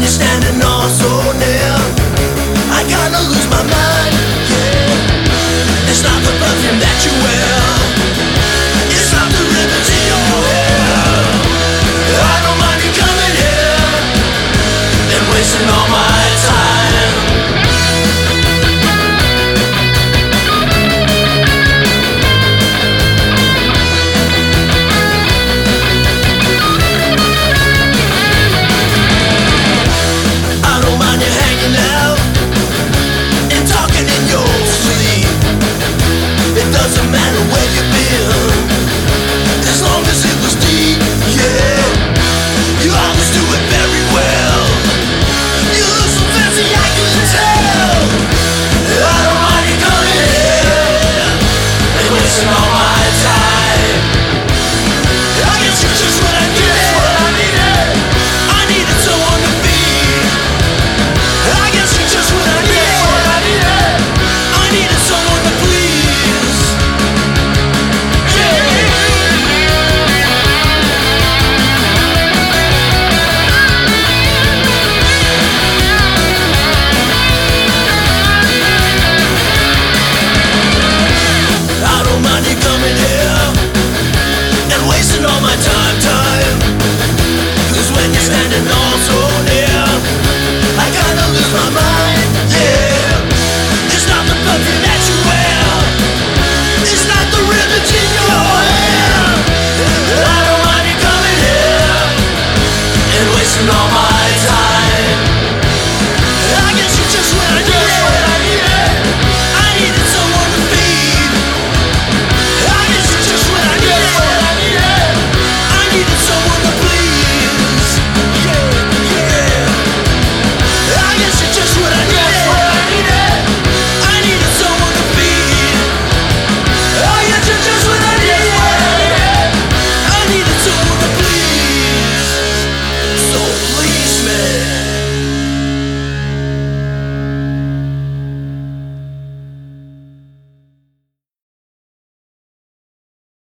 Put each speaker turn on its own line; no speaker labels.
you're standing all so near, I kinda lose my mind, yeah. It's not the perfume that you wear, it's not the ribbons in your hair. I don't mind you coming here and wasting all my